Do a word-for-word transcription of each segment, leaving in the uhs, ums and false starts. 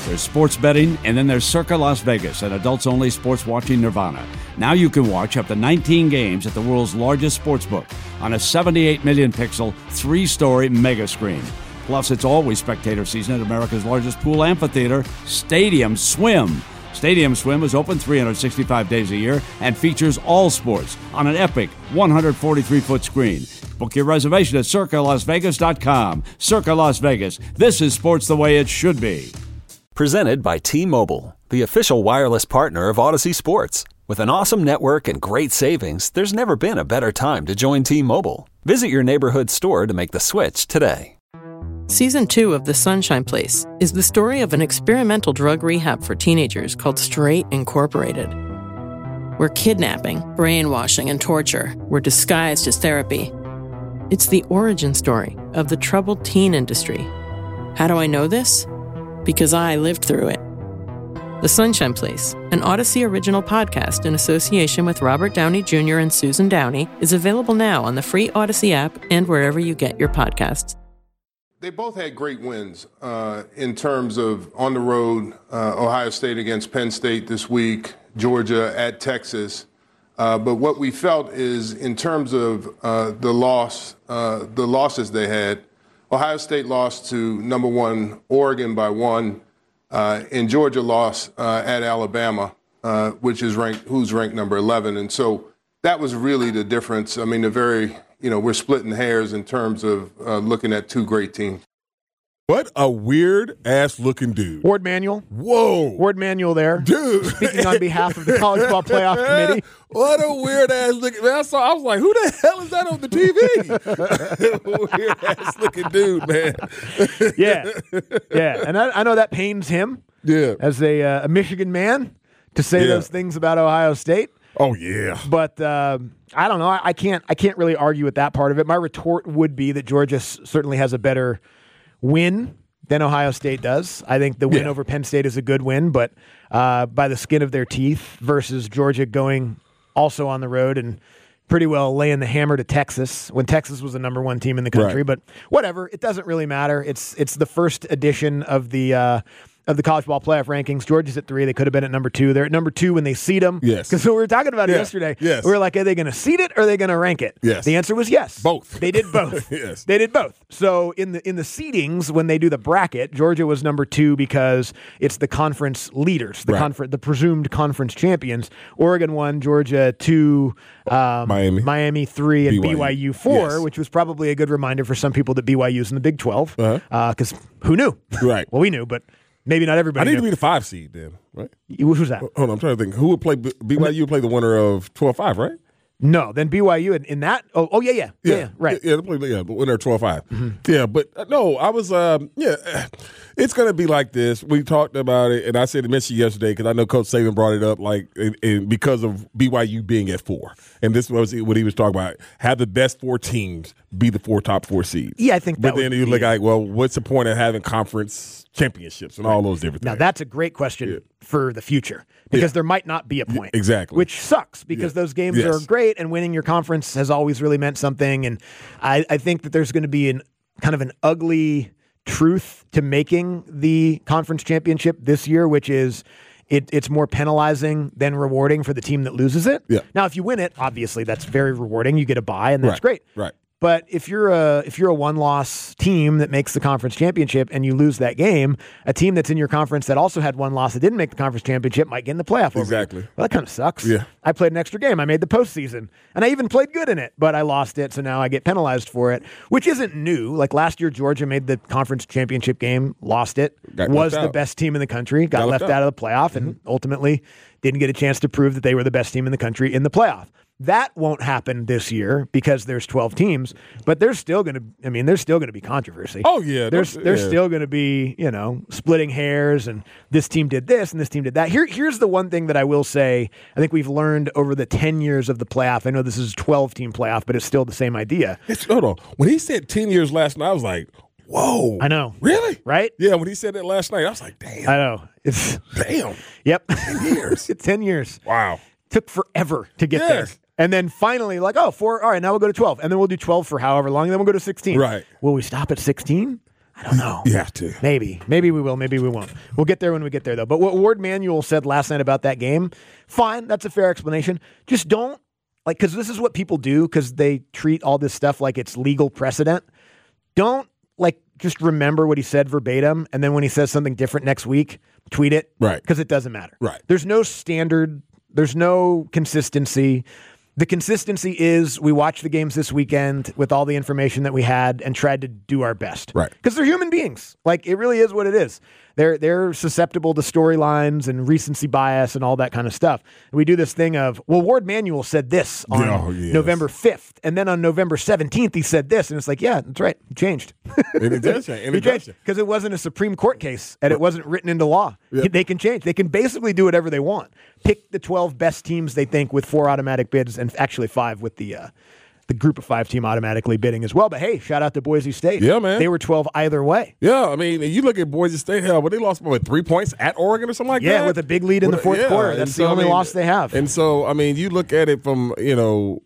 There's sports betting, and then there's Circa Las Vegas, an adults-only sports watching nirvana. Now you can watch up to nineteen games at the world's largest sportsbook on a seventy-eight million pixel, three-story mega screen. Plus, it's always spectator season at America's largest pool amphitheater, Stadium Swim. Stadium Swim is open three hundred sixty-five days a year and features all sports on an epic one hundred forty-three foot screen. Book your reservation at circa las vegas dot com. Circa Las Vegas. This is sports the way it should be. Presented by T-Mobile, the official wireless partner of Odyssey Sports. With an awesome network and great savings, there's never been a better time to join T-Mobile. Visit your neighborhood store to make the switch today. Season two of The Sunshine Place is the story of an experimental drug rehab for teenagers called Straight Incorporated, where kidnapping, brainwashing, and torture were disguised as therapy. It's the origin story of the troubled teen industry. How do I know this? Because I lived through it. The Sunshine Place, an Odyssey original podcast in association with Robert Downey Junior and Susan Downey, is available now on the free Odyssey app and wherever you get your podcasts. They both had great wins uh, in terms of on the road, uh, Ohio State against Penn State this week, Georgia at Texas. Uh, but what we felt is in terms of uh, the loss, uh, the losses they had, Ohio State lost to number one Oregon by one, uh, and Georgia lost uh, at Alabama, uh, which is ranked, who's ranked number eleven. And so that was really the difference. I mean, the very, you know, we're splitting hairs in terms of uh, looking at two great teams. What a weird-ass looking dude. Ward Manuel. Whoa. Ward Manuel there. Dude. Speaking on behalf of the College Ball Playoff Committee. What a weird-ass looking... Man, I, saw, I was like, who the hell is that on the T V? Weird-ass looking dude, man. Yeah. Yeah. And I, I know that pains him. Yeah. As a, uh, a Michigan man to say yeah. those things about Ohio State. Oh, yeah. But uh, I don't know. I, I can't I can't really argue with that part of it. My retort would be that Georgia s- certainly has a better win than Ohio State does. I think the win yeah. over Penn State is a good win, but uh, by the skin of their teeth versus Georgia going also on the road and pretty well laying the hammer to Texas when Texas was the number one team in the country. Right. But whatever, it doesn't really matter. It's it's the first edition of the uh, of the college ball playoff rankings. Georgia's at three. They could have been at number two. They're at number two when they seed them. Yes. Because we were talking about yeah. it yesterday. Yes. We were like, are they going to seed it or are they going to rank it? Yes. The answer was yes. Both. They did both. yes. They did both. So in the in the seedings, when they do the bracket, Georgia was number two because it's the conference leaders, the right. conference, the presumed conference champions. Oregon one, Georgia two, um, Miami, Miami three, and B Y U, B Y U four, yes. which was probably a good reminder for some people that B Y U's in the Big twelve. Because uh-huh. uh, who knew? Right. Well, we knew, but maybe not everybody I need knew. to be the five seed then, right? Who's that? Hold on, I'm trying to think. Who would play B- BYU? Would play the winner of twelve five, right? No, then B Y U in, in that. Oh, oh yeah, yeah, yeah, Yeah, yeah, right. Yeah, yeah, yeah, the winner of twelve five. Mm-hmm. Yeah, but uh, no, I was, um, yeah, it's going to be like this. We talked about it, and I said to mention yesterday because I know Coach Saban brought it up, like, and, and because of B Y U being at four. And this was what he was talking about. Have the best four teams be the four top four seeds. Yeah, I think that But then you look like, well, what's the point of having conference championships and all those different now, things? Now, that's a great question yeah. for the future because yeah. there might not be a point. Exactly. Which sucks because yeah. those games yes. are great and winning your conference has always really meant something. And I, I think that there's going to be an kind of an ugly truth to making the conference championship this year, which is it, it's more penalizing than rewarding for the team that loses it. Yeah. Now, if you win it, obviously that's very rewarding. You get a bye, and that's right. great. Right. But if you're a if you're a one-loss team that makes the conference championship and you lose that game, a team that's in your conference that also had one loss that didn't make the conference championship might get in the playoff over Exactly. you. Well, that kind of sucks. Yeah. I played an extra game. I made the postseason, and I even played good in it, but I lost it, so now I get penalized for it, which isn't new. Like last year, Georgia made the conference championship game, lost it, Got was left the out. best team in the country, got, Got left left out out. of the playoff, Mm-hmm. and ultimately didn't get a chance to prove that they were the best team in the country in the playoff. That won't happen this year because there's twelve teams, but there's still going to, I mean, there's still going to be controversy. Oh, yeah. There's there's yeah. still going to be, you know, splitting hairs and this team did this and this team did that. Here, here's the one thing that I will say I think we've learned over the ten years of the playoff. I know this is a twelve-team playoff, but it's still the same idea. It's, hold on. When he said ten years last night, I was like, whoa. I know. Really? Right? Yeah, when he said that last night, I was like, damn. I know. It's Damn. Yep. ten years. It's ten years. Wow. Took forever to get Yes. there. And then finally, like, oh, four, all right, now we'll go to twelve. And then we'll do twelve for however long, and then we'll go to sixteen. Right. Will we stop at sixteen? I don't know. You have to. Maybe. Maybe we will. Maybe we won't. We'll get there when we get there, though. But what Ward Manuel said last night about that game, fine. That's a fair explanation. Just don't, like, because this is what people do because they treat all this stuff like it's legal precedent. Don't, like, just remember what he said verbatim, and then when he says something different next week, tweet it. Right. Because it doesn't matter. Right. There's no standard. There's no consistency. The consistency is we watched the games this weekend with all the information that we had and tried to do our best. Right. Because they're human beings. Like, it really is what it is. They're they're susceptible to storylines and recency bias and all that kind of stuff. And we do this thing of, well, Ward Manuel said this on oh, yes. November fifth, and then on November seventeenth he said this, and it's like, yeah, that's right. It changed. And it does change. And it does change. Because it wasn't a Supreme Court case, and it wasn't written into law. Yep. They can change. They can basically do whatever they want. Pick the twelve best teams they think with four automatic bids, and actually five with the uh, the group of five team automatically bidding as well. But hey, shout out to Boise State. Yeah, man. They were twelve either way. Yeah, I mean, you look at Boise State, hell, but they lost by what, three points at Oregon or something like Yeah, that? with a big lead in the fourth Yeah, quarter. and That's so, the only I mean, loss they have. And so, I mean, you look at it from, you know,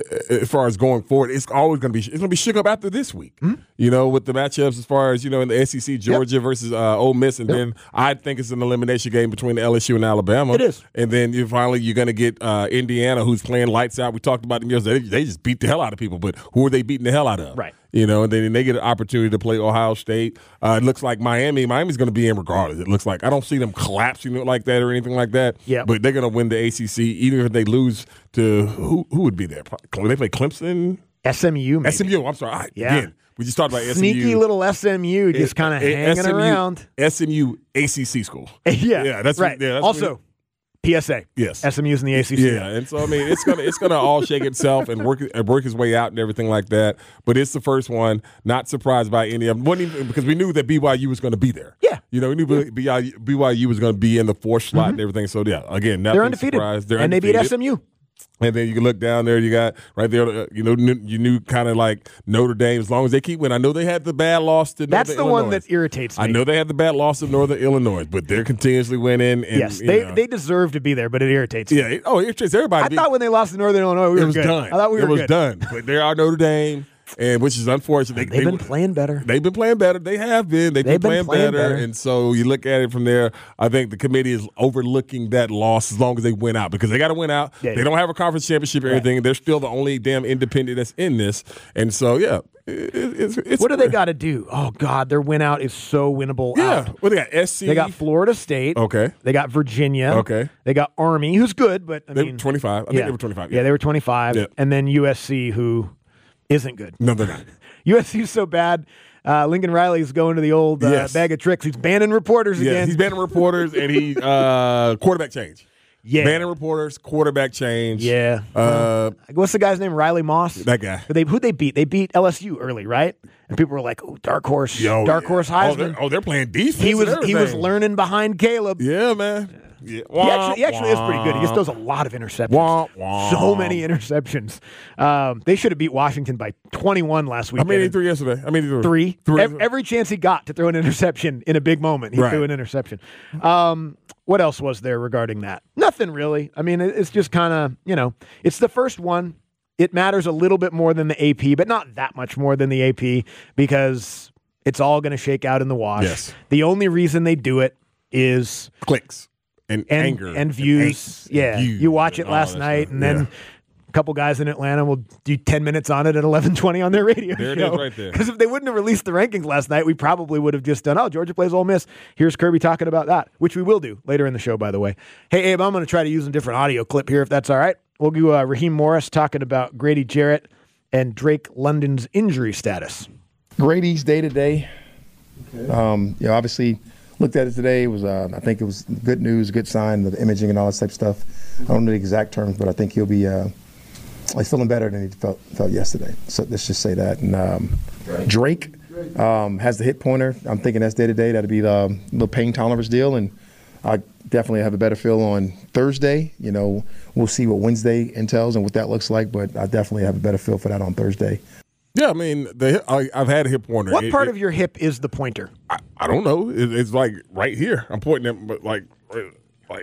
as far as going forward, it's always going to be it's going to be shook up after this week. Mm-hmm. You know, with the matchups as far as, you know, in the S E C, Georgia yep. versus uh, Ole Miss, and yep. then I think it's an elimination game between the L S U and Alabama. It is. And then you finally you're going to get uh, Indiana, who's playing lights out. We talked about them yesterday. They, they just beat the hell out of people, but who are they beating the hell out of? Right. You know, and then they get an opportunity to play Ohio State. Uh, it looks like Miami. Miami's going to be in regardless. It looks like I don't see them collapsing it like that or anything like that. Yeah. But they're going to win the A C C, even if they lose to who? Who would be there? They play Clemson, S M U. Maybe. S M U. I'm sorry. Right, yeah. Again, we just talked about sneaky S M U. little S M U, just kind of hanging S M U, around. S M U A C C school. yeah. Yeah. That's right. Yeah, that's also. P S A. Yes. S M U's in the A C C. Yeah, and so I mean it's gonna it's gonna all shake itself and work and work its way out and everything like that. But it's the first one. Not surprised by any of them. Wasn't even, because we knew that B Y U was going to be there. Yeah, you know, we knew yeah. B Y U was going to be in the fourth slot mm-hmm. and everything. So yeah, again, nothing they're undefeated. Surprised. They're and undefeated. They beat S M U. And then you can look down there. You got right there. You know, you knew kind of like Notre Dame. As long as they keep winning, I know they had the bad loss to. That's Northern the Illinois. one that irritates me. I know they had the bad loss of Northern Illinois, but they're continuously winning. And, yes, they know. they deserve to be there, but it irritates yeah, me. It, oh, it irritates everybody. I thought when they lost to Northern Illinois, we it were was good. done. I thought we it were was good. done. But they are Notre Dame. And which is unfortunate. They, They've they, been playing better. They've been playing better. They have been. They've, They've been, been playing, playing better. better. And so you look at it from there. I think the committee is overlooking that loss as long as they win out because they got to win out. Yeah, they yeah. don't have a conference championship or right. anything. They're still the only damn independent that's in this. And so, yeah. It, it's, it's, what do they got to do? Oh, God, their win out is so winnable. Yeah. Out. Well, they got S C. They got Florida State. Okay. They got Virginia. Okay. They got Army, who's good, but I they mean. were twenty-five. I yeah. think they were twenty-five. Yeah, yeah they were twenty-five. Yeah. And then U S C, who isn't good. No, they're not. U S C's so bad. Uh, Lincoln Riley's going to the old uh, yes. bag of tricks. He's banning reporters yes, again. He's banning reporters and he uh, quarterback change. Yeah. Banning reporters, quarterback change. Yeah. Uh, What's the guy's name? Riley Moss? That guy. They, who'd they beat? They beat L S U early, right? And people were like, oh, dark horse. Yo, dark yeah. horse Oh Heisman. they're, oh, they're playing defense. He was and he was everything. learning behind Caleb. Yeah, man. Yeah. He actually, he actually is pretty good. He just throws a lot of interceptions. Wah, wah. So many interceptions. Um, they should have beat Washington by twenty-one last week. I mean, he threw yesterday. I mean, he threw three. three. Every, every chance he got to throw an interception in a big moment, he right. threw an interception. Um, what else was there regarding that? Nothing really. I mean, it, it's just kind of, you know, it's the first one. It matters a little bit more than the A P, but not that much more than the A P because it's all going to shake out in the wash. Yes. The only reason they do it is clicks and, and anger and views. and yeah, views you watch it and last all that night, stuff. and then Yeah. a couple guys in Atlanta will do ten minutes on it at eleven twenty on their radio There it show. is right there. Because if they wouldn't have released the rankings last night, we probably would have just done, oh, Georgia plays Ole Miss. Here's Kirby talking about that, which we will do later in the show, by the way. Hey, Abe, I'm going to try to use a different audio clip here, if that's all right. We'll do uh, Raheem Morris talking about Grady Jarrett and Drake London's injury status. Grady's day-to-day, um, you know, obviously looked at it today. It was, uh, I think it was good news, good sign, the imaging and all that type of stuff. I don't know the exact terms, but I think he'll be uh, like feeling better than he felt felt yesterday. So let's just say that. And um, Drake um, has the hit pointer. I'm thinking that's day-to-day. That'll be the um, little pain tolerance deal. And I definitely have a better feel on Thursday. You know, we'll see what Wednesday entails and what that looks like, but I definitely have a better feel for that on Thursday. Yeah, I mean, the, I, I've had a hip pointer. What It- part it- of your hip is the pointer? I, I don't know. It, it's like right here. I'm pointing at, but like, like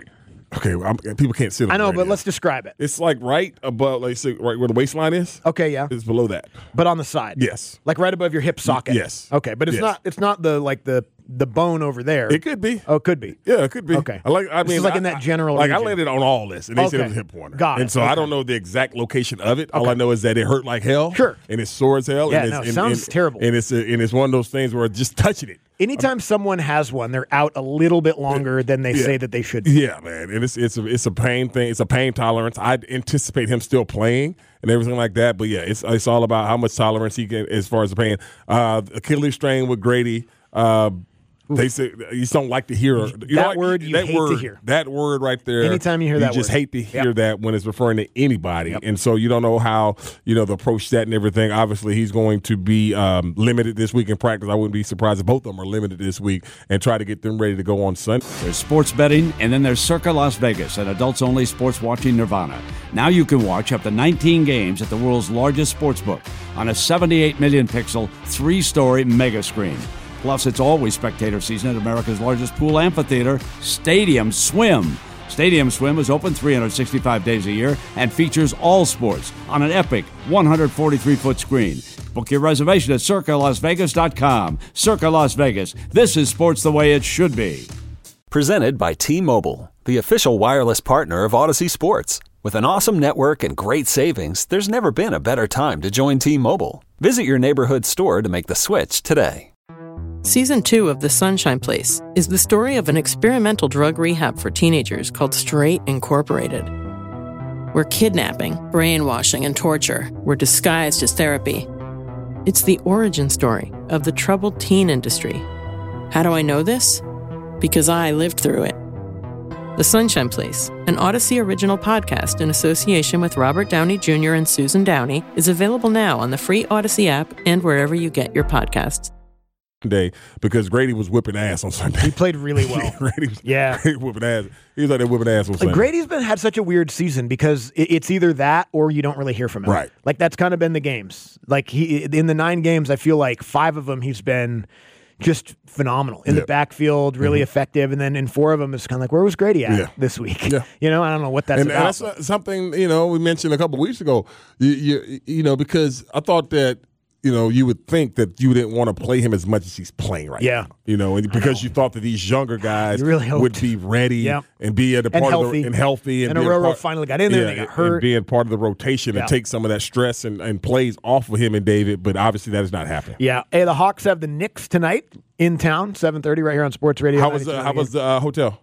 Okay, well, I'm, people can't see it. I know, right but now. let's describe it. It's like right above, like say, right where the waistline is. Okay, yeah. It's below that. But on the side. Yes. Like right above your hip socket. Yes. Okay, but it's Yes. not it's not the like the the bone over there. It could be. Oh, it could be. Yeah, it could be. Okay. I like. I This mean, is like I- in that I- general Like region. I landed on all this, and they said it Okay. was hip pointer. Got it. And so Okay. I don't know the exact location of it. All Okay. I know is that it hurt like hell. Sure. And it's sore as hell. Yeah, and no, it's, it sounds and, terrible. And it's a, and it's one of those things where just touching it. Anytime someone has one, they're out a little bit longer than they Yeah. say that they should be. Yeah, man, and it's it's a, it's a pain thing. It's a pain tolerance. I anticipate him still playing and everything like that. But yeah, it's it's all about how much tolerance he can as far as the pain. Uh, Achilles strain with Grady. Uh, They say you just don't like to hear you That know, like, word you that hate to word, hear. That word right there. Anytime you hear that just word. hate to hear Yep. that when it's referring to anybody, and so you don't know how you know the approach that and everything. Obviously, he's going to be um, limited this week in practice. I wouldn't be surprised if both of them are limited this week and try to get them ready to go on Sunday. There's sports betting, and then there's Circa Las Vegas, an adults-only sports watching nirvana. Now you can watch up to nineteen games at the world's largest sports book on a seventy-eight million pixel, three-story mega screen. Plus, it's always spectator season at America's largest pool amphitheater, Stadium Swim. Stadium Swim is open three hundred sixty-five days a year and features all sports on an epic one hundred forty-three foot screen. Book your reservation at circa las vegas dot com. Circa Las Vegas. This is sports the way it should be. Presented by T-Mobile, the official wireless partner of Odyssey Sports. With an awesome network and great savings, there's never been a better time to join T-Mobile. Visit your neighborhood store to make the switch today. Season two of The Sunshine Place is the story of an experimental drug rehab for teenagers called Straight Incorporated, where kidnapping, brainwashing, and torture were disguised as therapy. It's the origin story of the troubled teen industry. How do I know this? Because I lived through it. The Sunshine Place, an Odyssey original podcast in association with Robert Downey Junior and Susan Downey, is available now on the free Odyssey app and wherever you get your podcasts. Day because Grady was whipping ass on Sunday. He played really well. Grady was, Yeah. Grady whipping ass. He was like that whipping ass on Like Sunday. Grady's been had such a weird season because it, it's either that or you don't really hear from him. Right. Like that's kind of been the games. Like he in the nine games, I feel like five of them he's been just phenomenal in Yeah. the backfield, really mm-hmm. effective, and then in four of them it's kind of like, where was Grady at Yeah. this week? Yeah. You know, I don't know what that's and, about. and that's uh, something you know we mentioned a couple weeks ago. You, you you know because I thought that. You know, you would think that you didn't want to play him as much as he's playing right Yeah. now. You know, and because you thought that these younger guys You really hoped. would be ready Yep. and be at a And part of healthy. the and healthy and, And be a Aurora part- finally got in there, yeah, they got and hurt. being part of the rotation Yeah. and take some of that stress and, and plays off of him and David. But obviously, that is not happening. Yeah. Hey, the Hawks have the Knicks tonight in town, seven thirty right here on Sports Radio. How was uh, ninety-two how was the uh, hotel?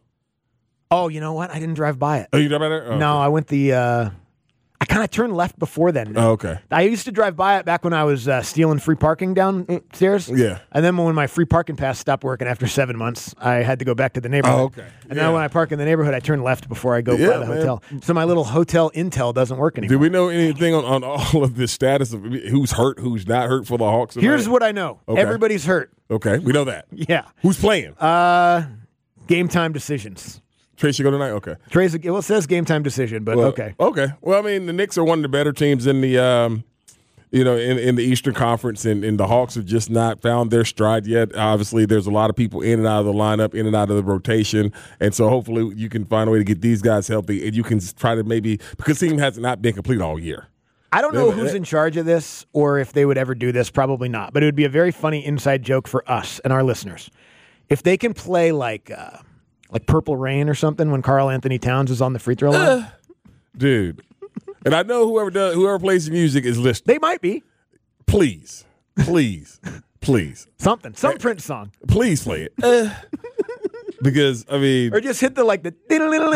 Oh, you know what? I didn't drive by it. Oh, you know about it? Oh, No, okay. I went the. Uh, I kind of turned left before then. Oh, okay. I used to drive by it back when I was uh, stealing free parking downstairs. Yeah. And then when my free parking pass stopped working after seven months, I had to go back to the neighborhood. Oh, okay. And Yeah. now when I park in the neighborhood, I turn left before I go Yeah, by the man. hotel. So my little hotel intel doesn't work anymore. Do we know anything on, on all of the status of who's hurt, who's not hurt for the Hawks? tonight? Here's what I know. Okay. Everybody's hurt. Okay, we know that. Yeah. Who's playing? Uh, game time decisions. Tracy go tonight? Okay. Trace, well, it says game time decision, but Well, okay. Okay. Well, I mean, the Knicks are one of the better teams in the, um, you know, in, in the Eastern Conference, and, and the Hawks have just not found their stride yet. Obviously, there's a lot of people in and out of the lineup, in and out of the rotation, and so hopefully you can find a way to get these guys healthy, and you can try to maybe because the team has not been complete all year. I don't know They- who's in charge of this or if they would ever do this. Probably not. But it would be a very funny inside joke for us and our listeners. If they can play like uh, like Purple Rain or something when Karl Anthony Towns is on the free throw line. Dude. And I know whoever does, whoever plays the music is listening. They might be. Please, please, please, Something. Some Prince song. please play it. Because, I mean. Or just hit the like the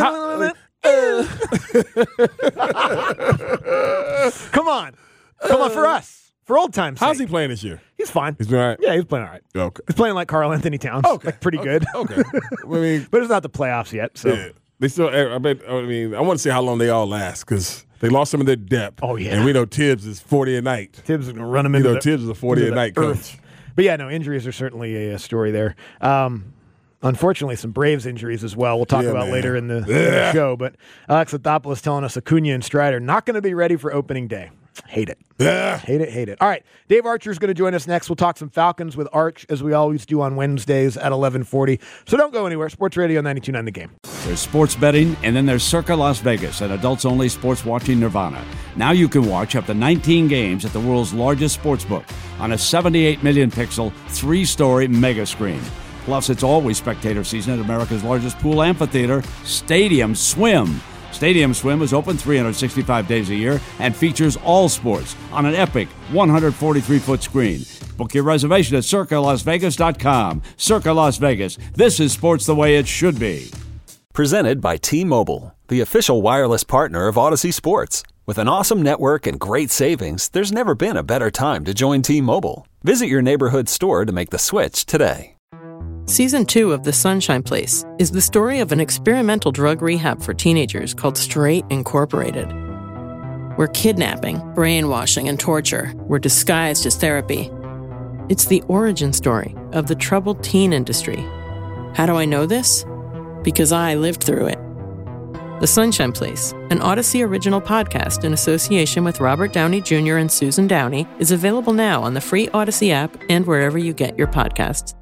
Come on. Come on for us. For old time's How's he sake. playing this year? He's fine. He's doing all right? Yeah, he's playing all right. Okay. He's playing like Karl Anthony Towns. Okay. Like pretty good. Okay. I mean, But it's not the playoffs yet, so yeah. They still, I bet, I mean, I want to see how long they all last because they lost some of their depth. Oh, yeah. And we know Tibbs is forty a night. Tibbs is going to run him You into know, the, Tibbs is a forty into a the night earth. coach. But yeah, no, injuries are certainly a, a story there. Um, unfortunately, some Braves injuries as well. We'll talk Yeah, about man. later in the, in the show. But Alex Athopoulos telling us Acuna and Strider not going to be ready for opening day. Hate it. Yeah. Hate it, hate it. All right, Dave Archer is going to join us next. We'll talk some Falcons with Arch, as we always do on Wednesdays at eleven forty. So don't go anywhere. Sports Radio ninety-two point nine The Game. There's sports betting, and then there's Circa Las Vegas, an adults-only sports watching nirvana. Now you can watch up to nineteen games at the world's largest sportsbook on a seventy-eight million pixel, three-story mega screen. Plus, it's always spectator season at America's largest pool amphitheater, Stadium Swim. Stadium Swim is open three hundred sixty-five days a year and features all sports on an epic one hundred forty-three foot screen. Book your reservation at circa las vegas dot com. Circa Las Vegas. This is sports the way it should be. Presented by T-Mobile, the official wireless partner of Odyssey Sports. With an awesome network and great savings, there's never been a better time to join T-Mobile. Visit your neighborhood store to make the switch today. Season two of The Sunshine Place is the story of an experimental drug rehab for teenagers called Straight Incorporated, where kidnapping, brainwashing, and torture were disguised as therapy. It's the origin story of the troubled teen industry. How do I know this? Because I lived through it. The Sunshine Place, an Odyssey original podcast in association with Robert Downey Junior and Susan Downey, is available now on the free Odyssey app and wherever you get your podcasts.